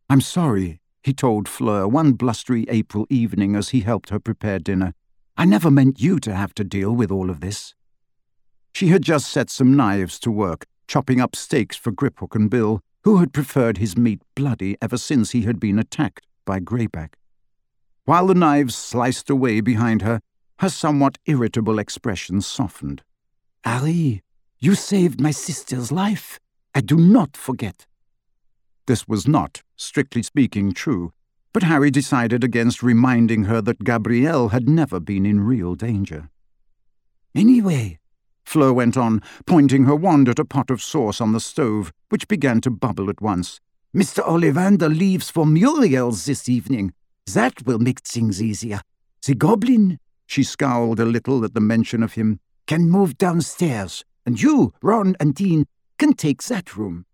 "I'm sorry," he told Fleur one blustery April evening as he helped her prepare dinner. "I never meant you to have to deal with all of this." She had just set some knives to work, chopping up steaks for Griphook and Bill, who had preferred his meat bloody ever since he had been attacked by Greyback. While the knives sliced away behind her, her somewhat irritable expression softened. "Harry, you saved my sister's life. I do not forget." This was not, strictly speaking, true, but Harry decided against reminding her that Gabrielle had never been in real danger. "Anyway," Fleur went on, pointing her wand at a pot of sauce on the stove, which began to bubble at once, "Mr. Ollivander leaves for Muriel's this evening. That will make things easier. The goblin," she scowled a little at the mention of him, "can move downstairs, and you, Ron and Dean, can take that room."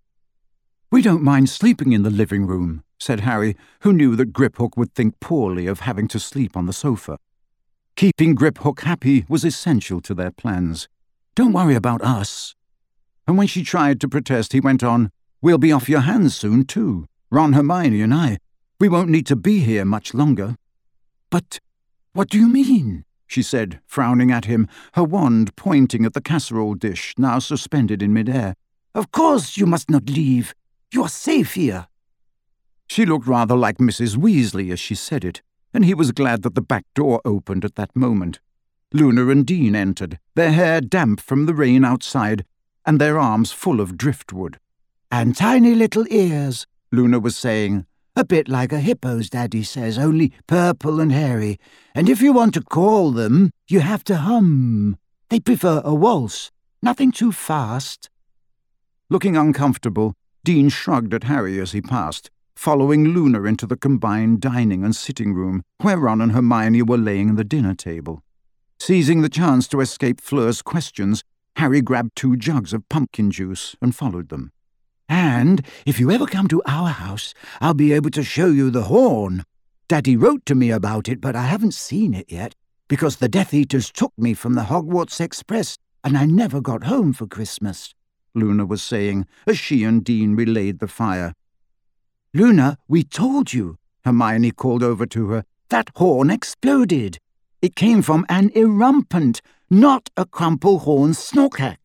"We don't mind sleeping in the living room," said Harry, who knew that Griphook would think poorly of having to sleep on the sofa. Keeping Griphook happy was essential to their plans. "Don't worry about us." And when she tried to protest, he went on, "We'll be off your hands soon, too. Ron, Hermione, and I. We won't need to be here much longer." "But what do you mean?" she said, frowning at him, her wand pointing at the casserole dish, now suspended in midair. "Of course you must not leave. You are safe here." She looked rather like Mrs. Weasley as she said it, and he was glad that the back door opened at that moment. Luna and Dean entered, their hair damp from the rain outside, and their arms full of driftwood. "And tiny little ears," Luna was saying. "A bit like a hippo's, Daddy says, only purple and hairy. And if you want to call them, you have to hum. They prefer a waltz, nothing too fast." Looking uncomfortable, Dean shrugged at Harry as he passed, following Luna into the combined dining and sitting room, where Ron and Hermione were laying the dinner table. Seizing the chance to escape Fleur's questions, Harry grabbed 2 jugs of pumpkin juice and followed them. "And if you ever come to our house, I'll be able to show you the horn. Daddy wrote to me about it, but I haven't seen it yet, because the Death Eaters took me from the Hogwarts Express, and I never got home for Christmas," Luna was saying, as she and Dean relayed the fire. "Luna, we told you," Hermione called over to her. "That horn exploded. It came from an Erumpent, not a Crumplehorn Snorkack."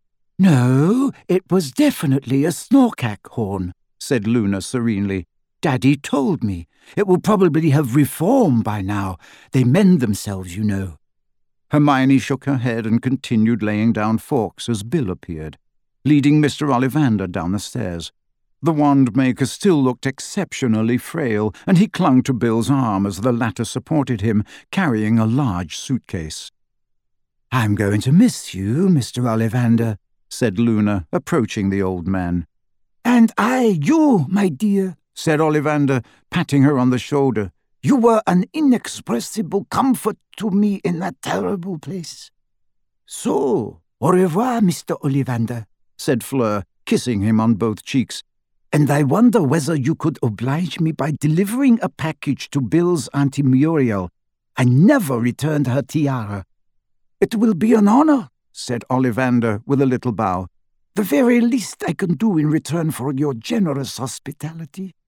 "No, it was definitely a Snorkack horn," said Luna serenely. "Daddy told me. It will probably have reformed by now. They mend themselves, you know." Hermione shook her head and continued laying down forks as Bill appeared, leading Mr. Ollivander down the stairs. The wand-maker still looked exceptionally frail, and he clung to Bill's arm as the latter supported him, carrying a large suitcase. "I'm going to miss you, Mr. Ollivander," said Luna, approaching the old man. "And I you, my dear," said Ollivander, patting her on the shoulder. "You were an inexpressible comfort to me in that terrible place." "So, au revoir, Mr. Ollivander," said Fleur, kissing him on both cheeks. "And I wonder whether you could oblige me by delivering a package to Bill's Auntie Muriel. I never returned her tiara." "It will be an honor," said Ollivander with a little bow. "The very least I can do in return for your generous hospitality."